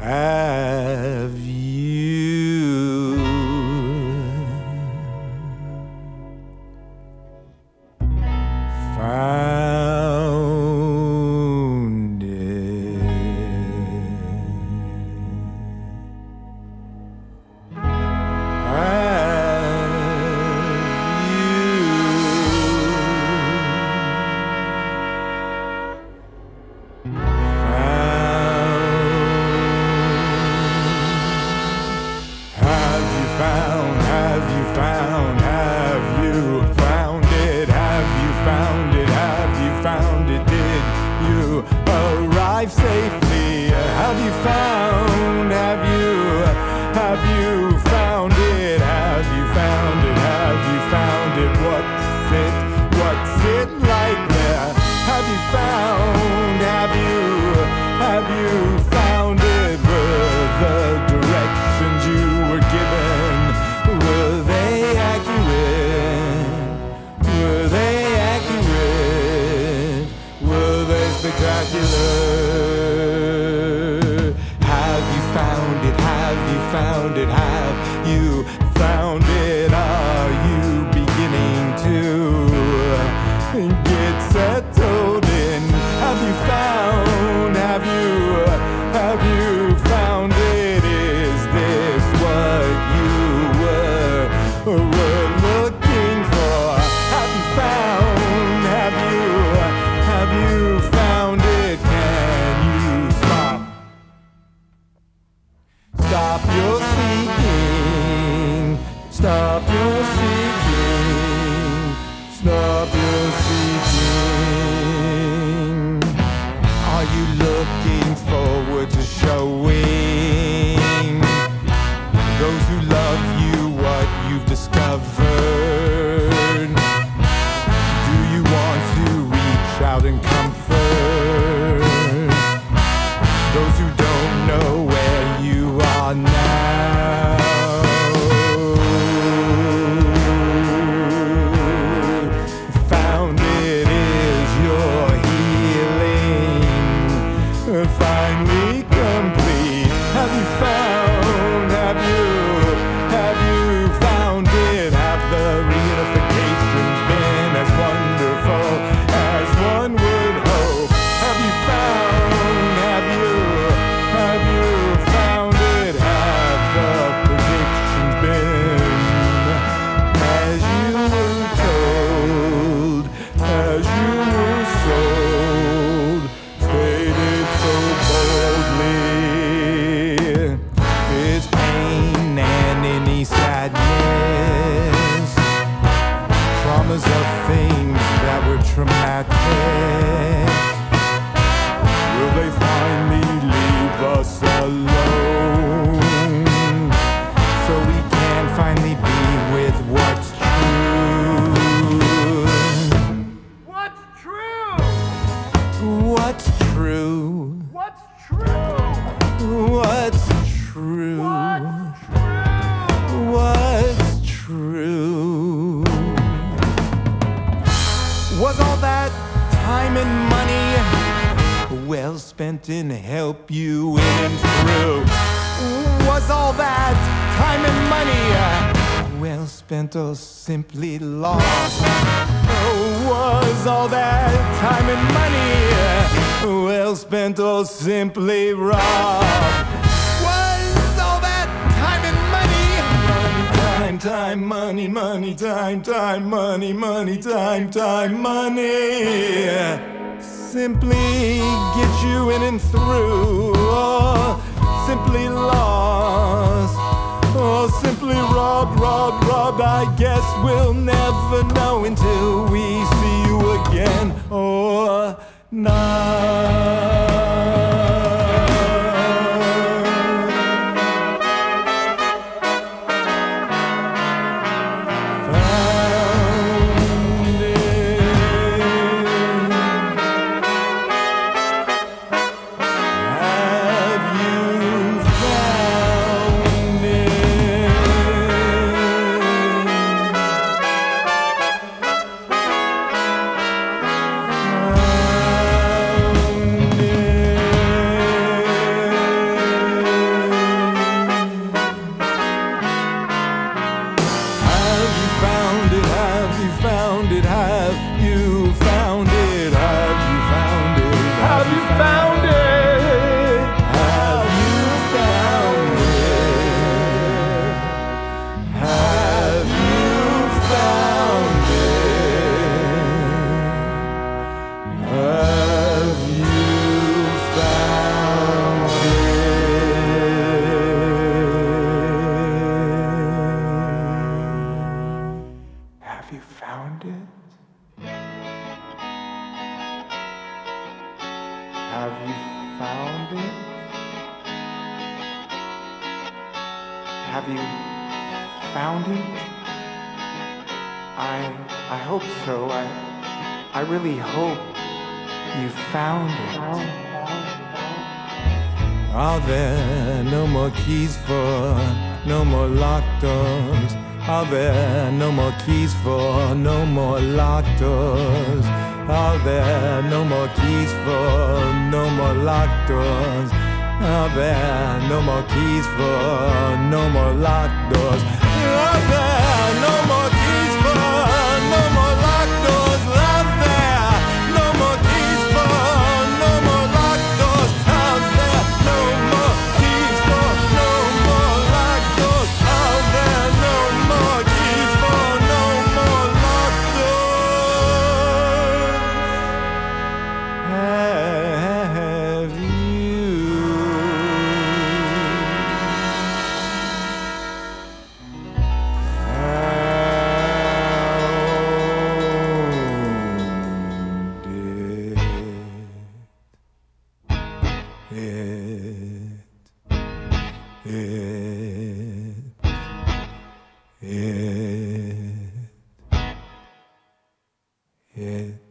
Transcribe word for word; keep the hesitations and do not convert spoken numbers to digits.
Have you found it? Have you found, have you found, have you found it? Have you found it? Have you found it? Did you arrive safely? Have you found, have you, have you found it? Have you found it? Have you found it? What's it, what's it like there? Have you found, have you, have you found it? Were the directions you were given, were they accurate? Were they accurate? Were they spectacular? Have you found it? Have you found it? Have you found it? Are you beginning to get settled in? Have you found? Have you? Have you found it? Is this what you were, were looking for? Have you found? Have you? Have you found it? Can you stop? Stop your seeking. Stop your seeking. Stop your seeking. Are you looking forward to showing those who love you what you've discovered? Do you want to reach out and comfort those who don't know where you are now? Found it is your healing, finally complete. Have you found, have you, have you found it? Have the reunifications been as wonderful as one would hope? Have you found, have you, have you found it? Have the predictions been as you were told, as you were sold, stated so boldly? Is pain and any sadness traumas of things that were traumatic? Will they finally leave us alone so we can finally be with what's true? What's true? What's true? What's true? What's true? What's true? Was all that time and money well spent in help you in and through? Was all that time and money well spent or simply lost? Was all that time and money well spent or simply robbed? Was all that time and money, money, time, time, money, money, time, time, money, money, time, time, money, simply get you in and through, or simply lost, or simply robbed, robbed, robbed? I guess we'll never know until we see you again, or not. Found it. Have you found it? Found found it? Have you found it? I I hope so. I I really hope you found it. Are there no more keys for no more locked doors? Are there no more keys for no more locked doors? Are there no more keys for no more locked doors? Are there no more keys for no more locked doors? Are there no more keys for no more locked doors? Are there no more keys for no more locked doors? Are there no more keys for no more locked doors? Are there no more keys for no more locked doors? Have you It, it, it, it.